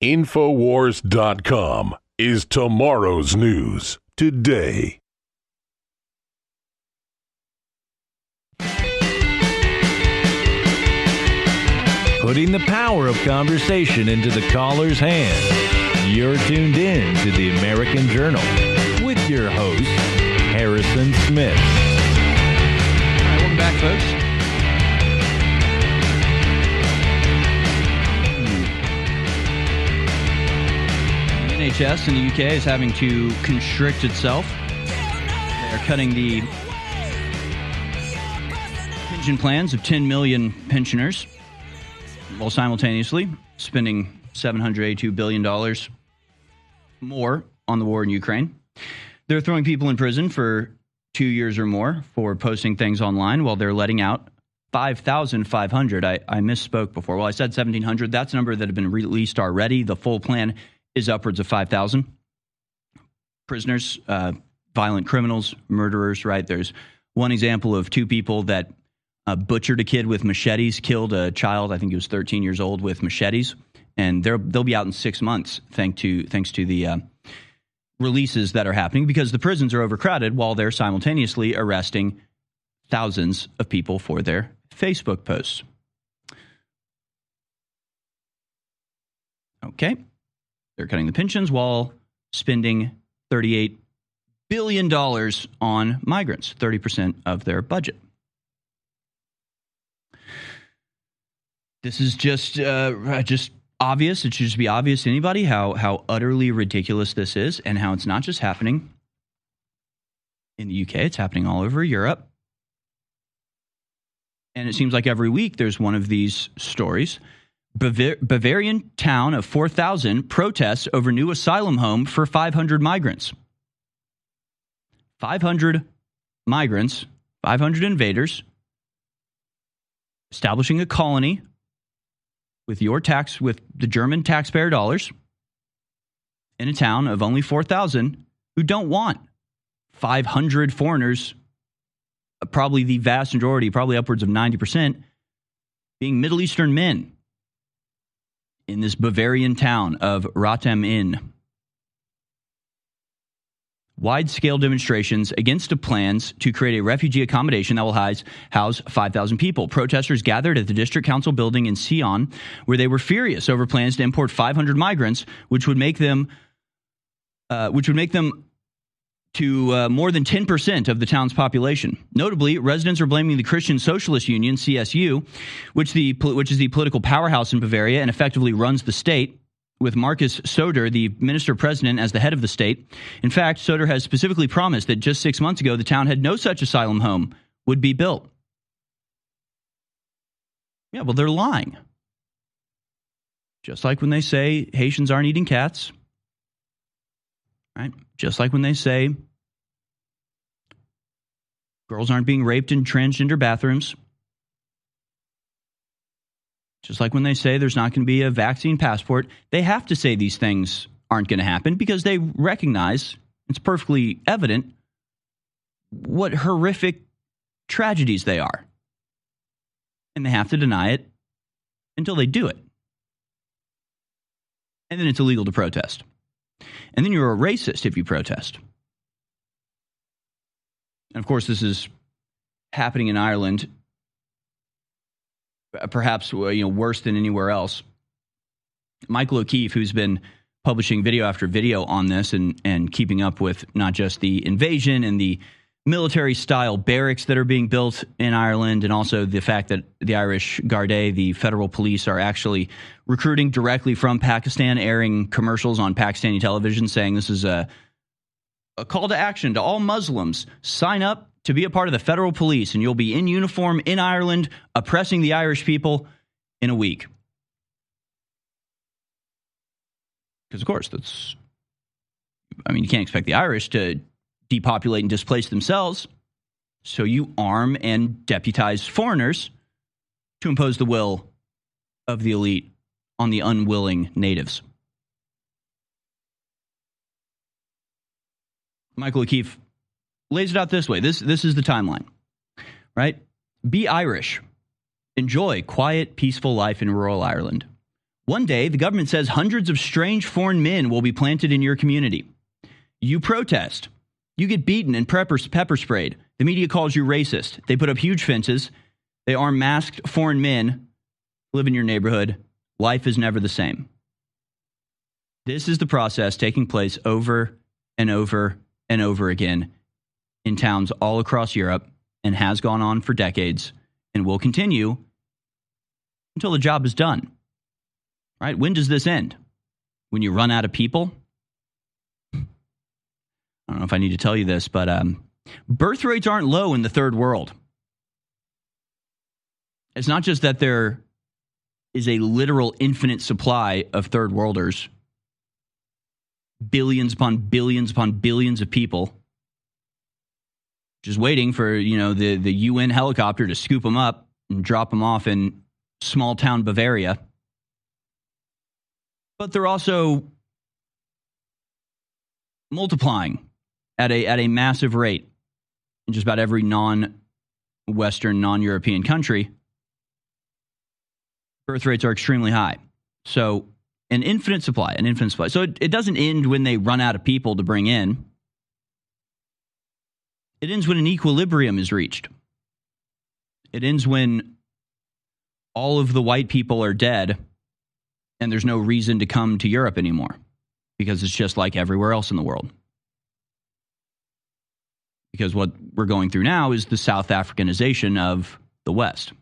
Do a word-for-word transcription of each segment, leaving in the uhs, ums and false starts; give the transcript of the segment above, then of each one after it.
Infowars dot com is tomorrow's news today. Putting the power of conversation into the caller's hands. You're tuned in to the American Journal with your host, Harrison Smith. All right, welcome back, folks. The N H S in the U K is having to constrict itself. They are cutting the pension plans of ten million pensioners, while simultaneously spending seven hundred eighty-two billion dollars more on the war in Ukraine. They're throwing people in prison for two years or more for posting things online, while they're letting out five thousand five hundred. I, I misspoke before. Well, I said seventeen hundred. That's a number that have been released already. The full plan is upwards of five thousand. Prisoners, uh, violent criminals, murderers, right? There's one example of two people that Uh, butchered a kid with machetes, killed a child, I think he was thirteen years old, with machetes, and they're, they'll be out in six months thanks to thanks to the uh, releases that are happening, because the prisons are overcrowded while they're simultaneously arresting thousands of people for their Facebook posts. Okay, they're cutting the pensions while spending thirty-eight billion dollars on migrants, thirty percent of their budget. This is just uh, just obvious. It should just be obvious to anybody how how utterly ridiculous this is, and how it's not just happening in the U K. It's happening all over Europe. And it seems like every week there's one of these stories. Bavar- Bavarian town of four thousand protests over new asylum home for five hundred migrants. five hundred migrants, five hundred invaders, establishing a colony with your tax, with the German taxpayer dollars, in a town of only four thousand who don't want five hundred foreigners, probably the vast majority, probably upwards of ninety percent, being Middle Eastern men in this Bavarian town of Rotem am Inn. Wide-scale demonstrations against the plans to create a refugee accommodation that will house, house five thousand people. Protesters gathered at the district council building in Sion, where they were furious over plans to import five hundred migrants, which would make them, uh, which would make them to uh, more than ten percent of the town's population. Notably, residents are blaming the Christian Socialist Union, C S U, which the which is the political powerhouse in Bavaria and effectively runs the state, with Markus Söder, the minister-president, as the head of the state. In fact, Söder has specifically promised that just six months ago, the town had no such asylum home would be built. Yeah, well, they're lying. Just like when they say Haitians aren't eating cats, right? Just like when they say girls aren't being raped in transgender bathrooms. Just like when they say there's not going to be a vaccine passport, they have to say these things aren't going to happen because they recognize, it's perfectly evident, what horrific tragedies they are. And they have to deny it until they do it. And then it's illegal to protest. And then you're a racist if you protest. And of course, this is happening in Ireland, perhaps you know worse than anywhere else. Michael O'Keefe, who's been publishing video after video on this and, and keeping up with not just the invasion and the military-style barracks that are being built in Ireland, and also the fact that the Irish Garda, the federal police, are actually recruiting directly from Pakistan, airing commercials on Pakistani television saying this is a, a call to action to all Muslims. Sign up to be a part of the federal police, and you'll be in uniform in Ireland, oppressing the Irish people in a week. Because, of course, that's, I mean, you can't expect the Irish to depopulate and displace themselves. So you arm and deputize foreigners to impose the will of the elite on the unwilling natives. Michael O'Keefe lays it out this way. This, this is the timeline, right? Be Irish. Enjoy quiet, peaceful life in rural Ireland. One day, the government says hundreds of strange foreign men will be planted in your community. You protest. You get beaten and pepper, pepper sprayed. The media calls you racist. They put up huge fences. They arm masked foreign men, live in your neighborhood. Life is never the same. This is the process taking place over and over and over again in towns all across Europe and has gone on for decades and will continue until the job is done. Right? When does this end? When you run out of people? I don't know if I need to tell you this, but um, birth rates aren't low in the third world. It's not just that there is a literal infinite supply of third worlders, billions upon billions upon billions of people, just waiting for, you know, the, the U N helicopter to scoop them up and drop them off in small town Bavaria. But they're also multiplying at a at a massive rate in just about every non-Western, non-European country. Birth rates are extremely high. So an infinite supply, an infinite supply. So it, it doesn't end when they run out of people to bring in. It ends when an equilibrium is reached. It ends when all of the white people are dead and there's no reason to come to Europe anymore because it's just like everywhere else in the world. Because what we're going through now is the South Africanization of the West.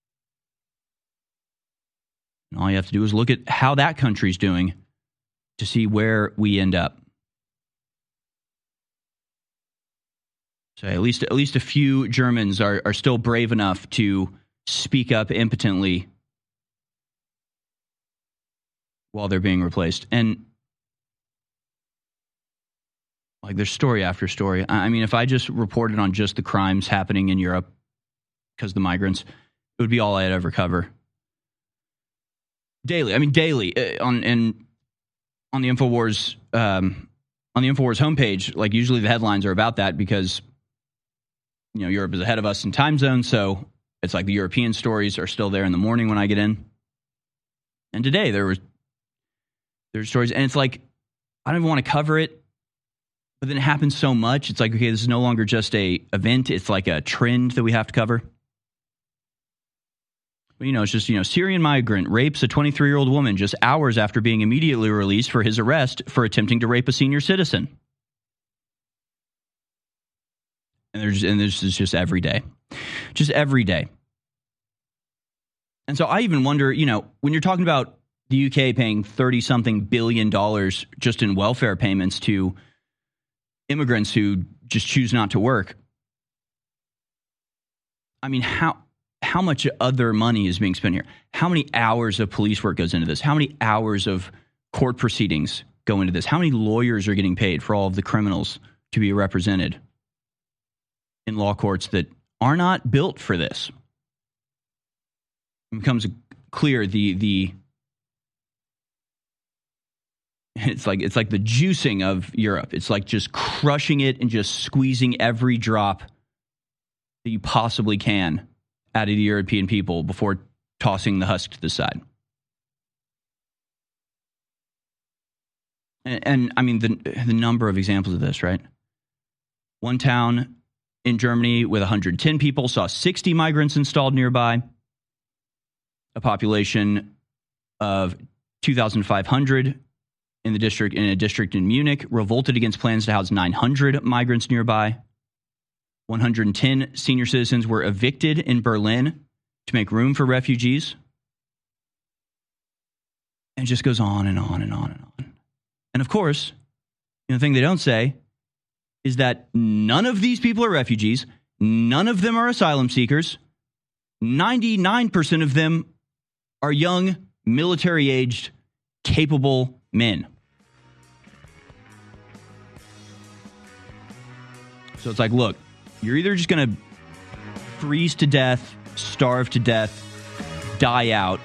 And all you have to do is look at how that country's doing to see where we end up. So at least at least a few Germans are, are still brave enough to speak up impotently while they're being replaced. And like there's story after story. I mean, if I just reported on just the crimes happening in Europe because of the migrants, it would be all I'd ever cover. Daily. I mean, daily uh, on and on the InfoWars um, on the InfoWars homepage. Like usually the headlines are about that because you know Europe is ahead of us in time zone, so it's like the European stories are still there in the morning when I get in. And today there was there's stories, and it's like I don't even want to cover it, but then it happens so much. It's like okay, this is no longer just a event; it's like a trend that we have to cover. You know, it's just, you know, Syrian migrant rapes a twenty-three-year-old woman just hours after being immediately released for his arrest for attempting to rape a senior citizen. And there's and this is just every day. Just every day. And so I even wonder, you know, when you're talking about the U K paying thirty-something billion dollars just in welfare payments to immigrants who just choose not to work. I mean, how... How much other money is being spent here? How many hours of police work goes into this? How many hours of court proceedings go into this? How many lawyers are getting paid for all of the criminals to be represented in law courts that are not built for this? It becomes clear the the it's like it's like the juicing of Europe. It's like just crushing it and just squeezing every drop that you possibly can out of the European people before tossing the husk to the side. And, and I mean, the, the number of examples of this, right? One town in Germany with one hundred ten people saw sixty migrants installed nearby. A population of two thousand five hundred in the district, in a district in Munich revolted against plans to house nine hundred migrants nearby. one hundred ten senior citizens were evicted in Berlin to make room for refugees. And it just goes on and on and on and on. And of course, you know, the thing they don't say is that none of these people are refugees. None of them are asylum seekers. ninety-nine percent of them are young, military-aged, capable men. So it's like, look, you're either just going to freeze to death, starve to death, die out,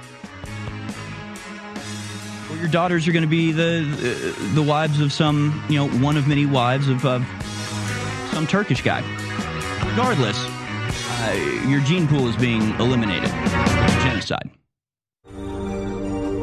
or your daughters are going to be the, the the wives of some, you know, one of many wives of uh, some Turkish guy. Regardless, uh, your gene pool is being eliminated. Genocide.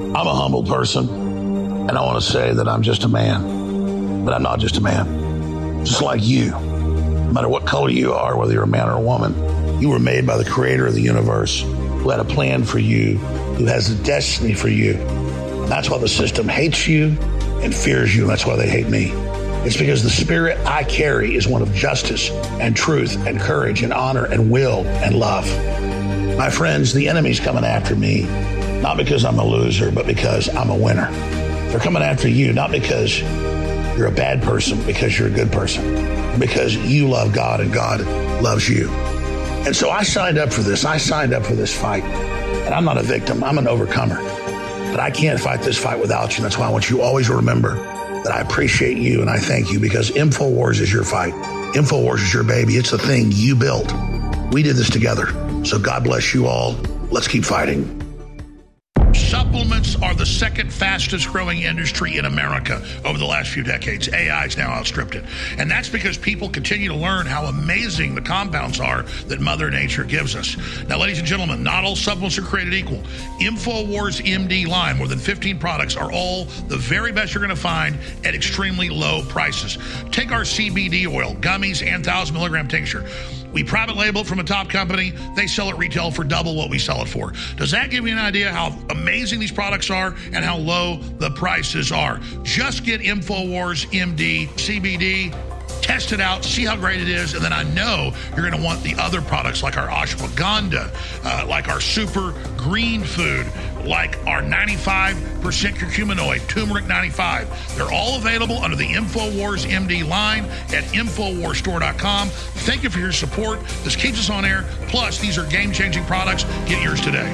I'm a humble person, and I want to say that I'm just a man, but I'm not just a man. Just like you, no matter what color you are, whether you're a man or a woman, you were made by the creator of the universe, who had a plan for you, who has a destiny for you. And that's why the system hates you and fears you, and that's why they hate me. It's because the spirit I carry is one of justice and truth and courage and honor and will and love. My friends, the enemy's coming after me, not because I'm a loser, but because I'm a winner. They're coming after you, not because you're a bad person, but because you're a good person, because you love God and God loves you. And so I signed up for this. I signed up for this fight. And I'm not a victim. I'm an overcomer. But I can't fight this fight without you. That's why I want you to always remember that I appreciate you and I thank you, because InfoWars is your fight. InfoWars is your baby. It's the thing you built. We did this together. So God bless you all. Let's keep fighting. Supplements are the second fastest growing industry in America over the last few decades. A I has now outstripped it. And that's because people continue to learn how amazing the compounds are that Mother Nature gives us. Now, ladies and gentlemen, not all supplements are created equal. InfoWars M D line, more than fifteen products, are all the very best you're going to find at extremely low prices. Take our C B D oil, gummies, and one thousand milligram tincture. We private label it from a top company. They sell it retail for double what we sell it for. Does that give you an idea how amazing these products are and how low the prices are? Just get InfoWars M D C B D. Test it out, see how great it is, and then I know you're going to want the other products like our ashwagandha, uh, like our super green food, like our ninety-five percent curcuminoid, turmeric ninety-five. They're all available under the InfoWars M D line at Infowars Store dot com. Thank you for your support. This keeps us on air. Plus, these are game-changing products. Get yours today.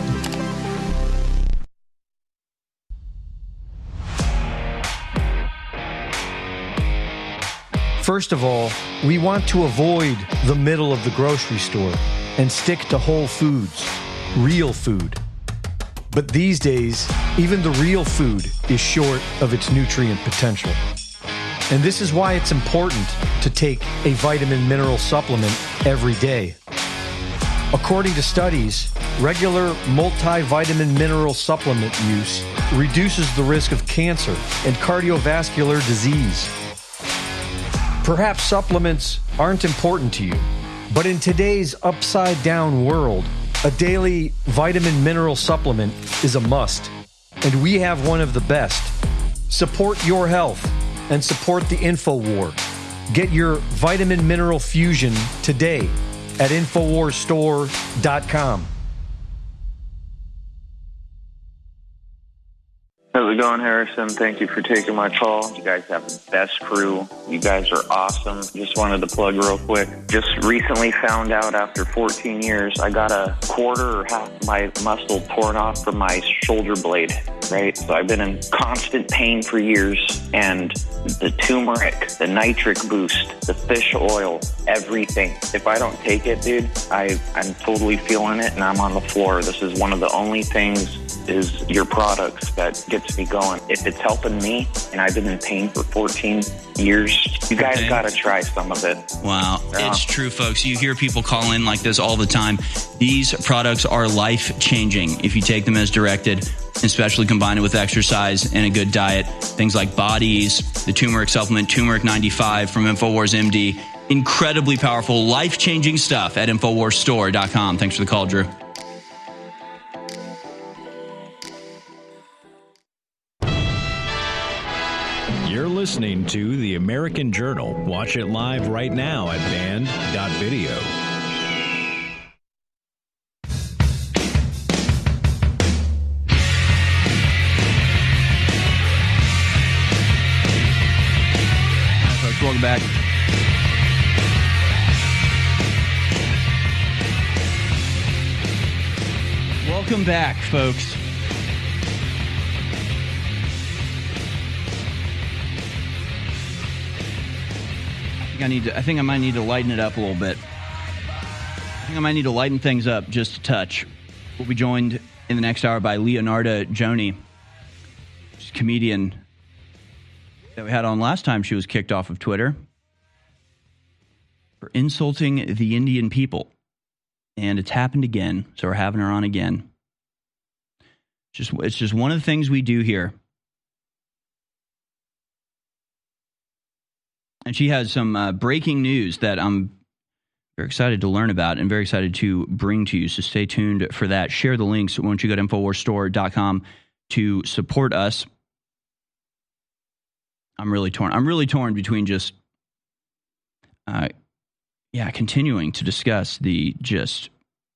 First of all, we want to avoid the middle of the grocery store and stick to whole foods, real food. But these days, even the real food is short of its nutrient potential. And this is why it's important to take a vitamin mineral supplement every day. According to studies, regular multivitamin mineral supplement use reduces the risk of cancer and cardiovascular disease. Perhaps supplements aren't important to you, but in today's upside-down world, a daily vitamin mineral supplement is a must, and we have one of the best. Support your health and support the InfoWar. Get your vitamin mineral fusion today at Infowars Store dot com. How's it going, Harrison? Thank you for taking my call. You guys have the best crew. You guys are awesome. Just wanted to plug real quick. Just recently found out after fourteen years, I got a quarter or half my muscle torn off from my shoulder blade, right? So I've been in constant pain for years, and the turmeric, the nitric boost, the fish oil, everything. If I don't take it, dude, I, I'm totally feeling it, and I'm on the floor. This is one of the only things is your products that gets me going. If it's helping me, and I've been in pain for fourteen years, you guys okay. got to try some of it. Wow. Yeah. It's true, folks. You hear people call in like this all the time. These products are life-changing if you take them as directed, especially combined with exercise and a good diet. Things like Bodies, the turmeric supplement, Turmeric ninety-five from InfoWars M D. Incredibly powerful, life-changing stuff at Infowars Store dot com. Thanks for the call, Drew. You're listening to The American Journal. Watch it live right now at band dot video. Hi, folks. Welcome back. Welcome back, folks. I think I need to, I think I might need to lighten it up a little bit. I think I might need to lighten things up just a touch. We'll be joined in the next hour by Leonarda Joni, she's a comedian that we had on last time she was kicked off of Twitter for insulting the Indian people. And it's happened again, so we're having her on again. Just it's just one of the things we do here. And she has some uh, breaking news that I'm very excited to learn about and very excited to bring to you. So stay tuned for that. Share the links once you go to infowars store dot com to support us. I'm really torn. I'm really torn between just, uh, yeah, continuing to discuss the just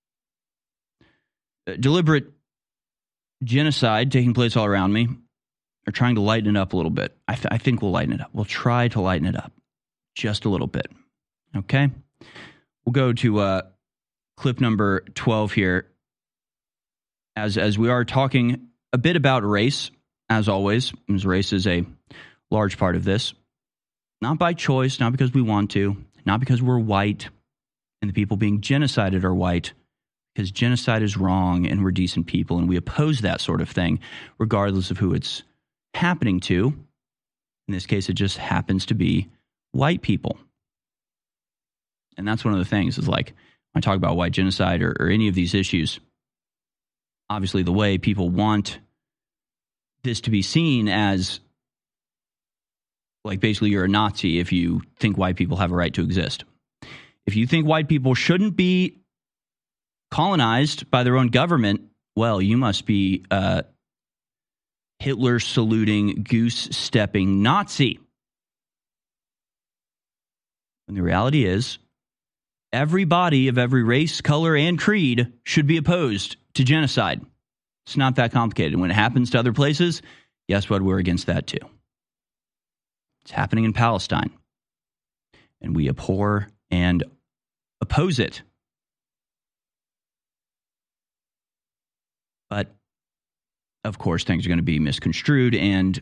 deliberate genocide taking place all around me, or trying to lighten it up a little bit. I, th- I think we'll lighten it up. We'll try to lighten it up just a little bit. Okay? We'll go to uh, clip number twelve here. As, as we are talking a bit about race, as always, as race is a large part of this. Not by choice, not because we want to, not because we're white, and the people being genocided are white, because genocide is wrong and we're decent people and we oppose that sort of thing, regardless of who it's happening to. In this case, it just happens to be white people. And that's one of the things is like, when I talk about white genocide or, or any of these issues, obviously the way people want this to be seen as, like, basically you're a Nazi if you think white people have a right to exist. If you think white people shouldn't be colonized by their own government, well, you must be a Hitler-saluting, goose-stepping Nazi. And the reality is, everybody of every race, color, and creed should be opposed to genocide. It's not that complicated. When it happens to other places, guess what? We're against that too. It's happening in Palestine. And we abhor and oppose it. But, of course, things are going to be misconstrued and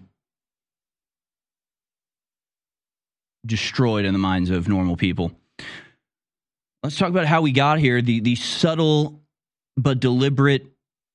destroyed in the minds of normal people. Let's talk about how we got here, the, the subtle but deliberate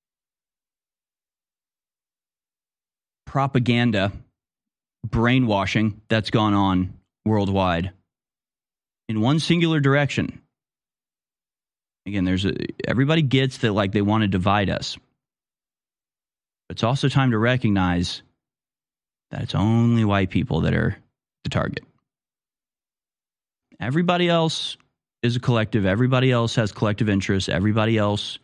propaganda, brainwashing that's gone on worldwide in one singular direction. Again, there's a, everybody gets that, like, they want to divide us. It's also time to recognize that it's only white people that are the target. Everybody else is a collective. Everybody else has collective interests. Everybody else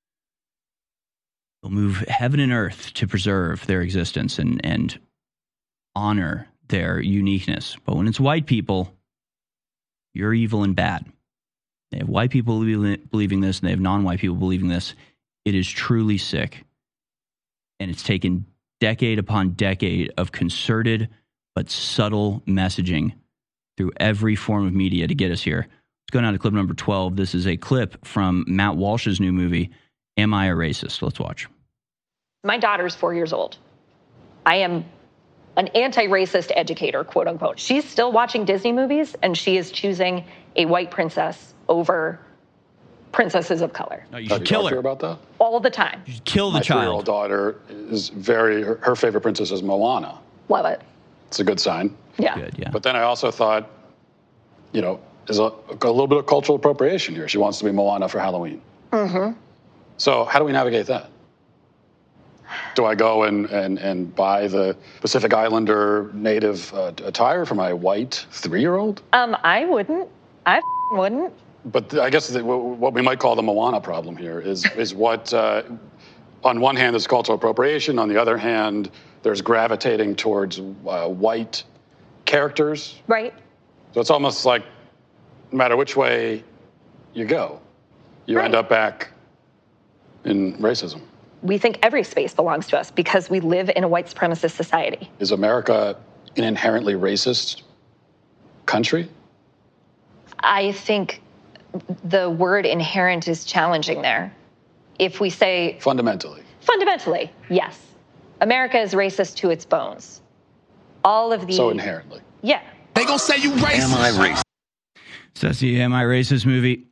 will move heaven and earth to preserve their existence and, and honor their uniqueness. But when it's white people, you're evil and bad. They have white people believing this, and they have non-white people believing this. It is truly sick. And it's taken decade upon decade of concerted but subtle messaging through every form of media to get us here. Let's go down to clip number twelve. This is a clip from Matt Walsh's new movie, Am I a Racist? Let's watch. My daughter's four years old. I am an anti-racist educator, quote unquote. She's still watching Disney movies, and she is choosing a white princess over princesses of color. No, you should kill her about that all the time. You should kill the My child. three-year-old daughter is very her, her favorite princess is Moana. Love it. It's a good sign. Yeah. Good, yeah. But then I also thought, you know, there's a, a little bit of cultural appropriation here. She wants to be Moana for Halloween. Mm-hmm. So how do we navigate that? Do I go and, and, and buy the Pacific Islander native uh, attire for my white three-year-old? Um, I wouldn't. I wouldn't. But I guess the, what we might call the Moana problem here is is what, uh, on one hand, there's cultural appropriation. On the other hand, there's gravitating towards uh, white characters. Right. So it's almost like no matter which way you go, you Right. end up back in racism. We think every space belongs to us because we live in a white supremacist society. Is America an inherently racist country? I think the word inherent is challenging there. If we say Fundamentally. fundamentally, yes, America is racist to its bones. All of the So inherently. Yeah. They gonna say you racist. Am I racist? So that's the Am I Racist movie.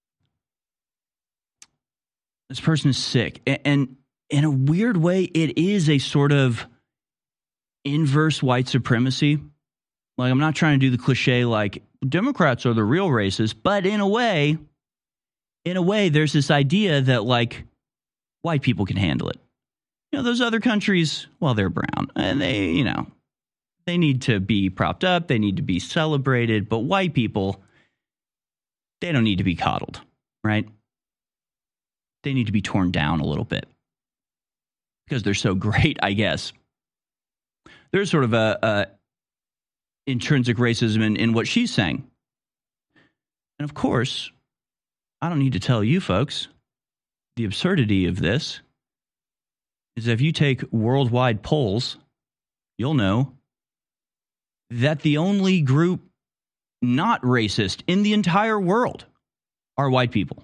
This person is sick. A- And in a weird way, it is a sort of inverse white supremacy. Like, I'm not trying to do the cliche like Democrats are the real racists, but in a way, in a way, there's this idea that, like, white people can handle it. You know, those other countries, well, they're brown and they, you know, they need to be propped up. They need to be celebrated. But white people, they don't need to be coddled, right? They need to be torn down a little bit because they're so great, I guess. There's sort of a, a intrinsic racism in, in what she's saying. And of course, I don't need to tell you folks, the absurdity of this is if you take worldwide polls, you'll know that the only group not racist in the entire world are white people.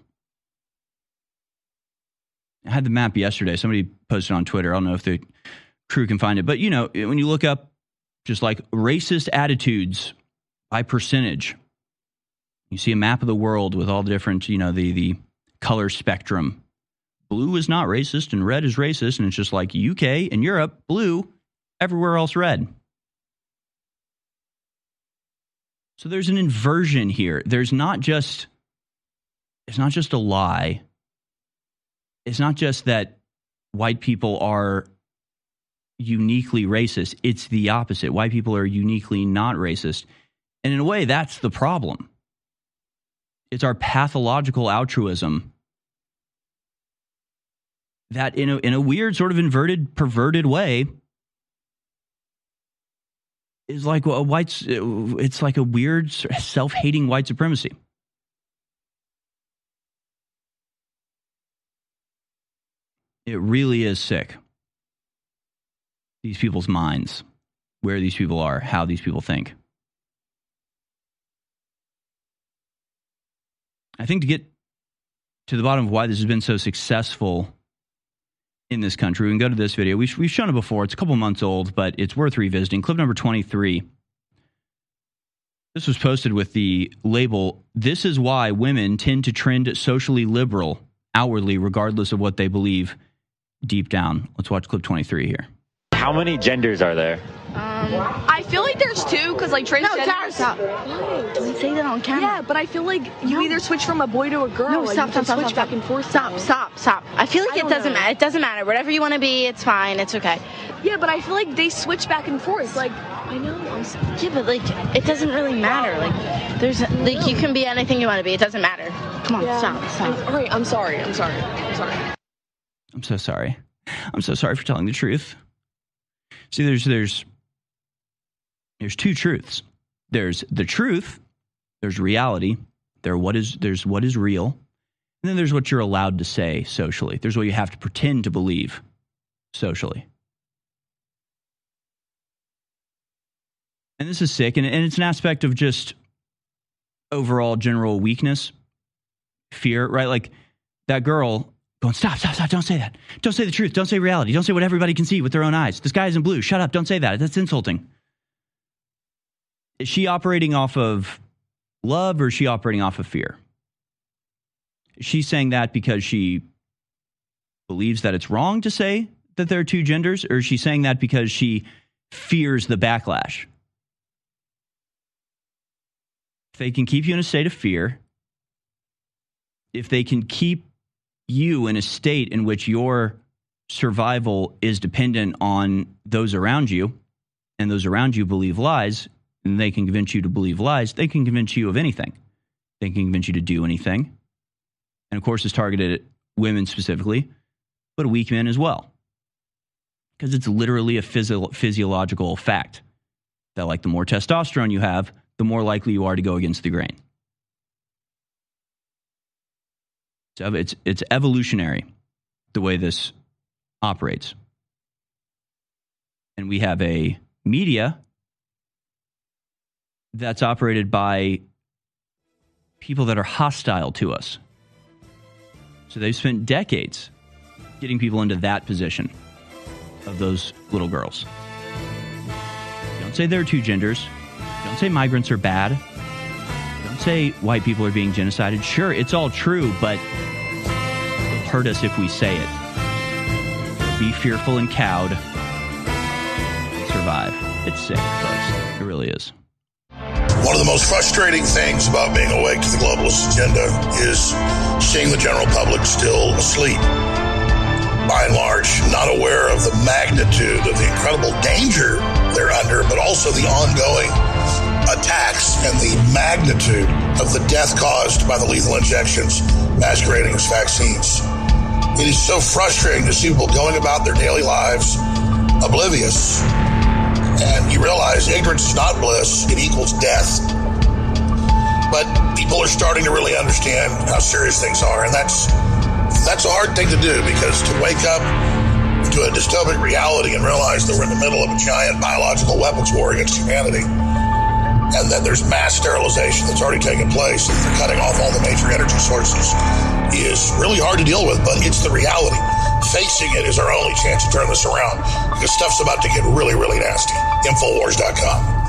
I had the map yesterday. Somebody posted on Twitter. I don't know if the crew can find it. But, you know, when you look up just like racist attitudes by percentage, you see a map of the world with all the different, you know, the, the color spectrum. Blue is not racist and red is racist. And it's just like U K and Europe, blue, everywhere else red. So there's an inversion here. There's not just, it's not just a lie. It's not just that white people are uniquely racist. It's the opposite. White people are uniquely not racist. And in a way, that's the problem. It's our pathological altruism that in a, in a weird sort of inverted, perverted way is like a white, it's like a weird self-hating white supremacy. It really is sick. These people's minds, where these people are, how these people think. I think to get to the bottom of why this has been so successful in this country, we can go to this video. We've, we've shown it before. It's a couple months old, but it's worth revisiting. Clip number twenty-three. This was posted with the label, "This is why women tend to trend socially liberal outwardly, regardless of what they believe deep down." Let's watch clip twenty-three here. How many genders are there? Um, I feel like there's two, because like transgender. No, Tara, stop. Why? Don't say that on camera. Yeah, but I feel like you no. either switch from a boy to a girl. No, like stop, you stop, stop, switch stop, back and forth. Stop, stop, stop. I feel like I it doesn't know. matter. It doesn't matter. Whatever you want to be, it's fine. It's okay. Yeah, but I feel like they switch back and forth. Like, I know. I'm so- yeah, but like, it doesn't really matter. Like, there's like, you can be anything you want to be. It doesn't matter. Come on, yeah. stop, stop. I'm, all right, I'm sorry. I'm sorry. I'm sorry. I'm so sorry. I'm so sorry for telling the truth. See, there's there's there's two truths. There's the truth, there's reality, there what is there's what is real, and then there's what you're allowed to say socially. There's what you have to pretend to believe socially. And this is sick, and, and it's an aspect of just overall general weakness, fear, right? Like that girl going, stop, stop, stop, don't say that. Don't say the truth. Don't say reality. Don't say what everybody can see with their own eyes. The sky isn't blue. Shut up. Don't say that. That's insulting. Is she operating off of love or is she operating off of fear? Is she saying that because she believes that it's wrong to say that there are two genders, or is she saying that because she fears the backlash? If they can keep you in a state of fear, if they can keep you in a state in which your survival is dependent on those around you, and those around you believe lies, and they can convince you to believe lies, they can convince you of anything. They can convince you to do anything. And of course, it's targeted at women specifically, but weak men as well. Because it's literally a physio- physiological fact that, like, the more testosterone you have, the more likely you are to go against the grain. So it's it's evolutionary, the way this operates. And we have a media that's operated by people that are hostile to us. So they've spent decades getting people into that position of those little girls. Don't say there are two genders. Don't say migrants are bad. Don't say white people are being genocided. Sure, it's all true, but it'll hurt us if we say it. Be fearful and cowed. Survive. It's sick, folks. It really is. One of the most frustrating things about being awake to the globalist agenda is seeing the general public still asleep. by and large, not aware of the magnitude of the incredible danger they're under, but also the ongoing attacks and the magnitude of the death caused by the lethal injections masquerading as vaccines. It is so frustrating to see people going about their daily lives oblivious. And you realize ignorance is not bliss, it equals death. But people are starting to really understand how serious things are, and that's that's a hard thing to do, because to wake up to a dystopic reality and realize that we're in the middle of a giant biological weapons war against humanity, and that there's mass sterilization that's already taken place, and they're cutting off all the major energy sources, is really hard to deal with, but it's the reality. Facing it is our only chance to turn this around, because stuff's about to get really, really nasty. Infowars dot com.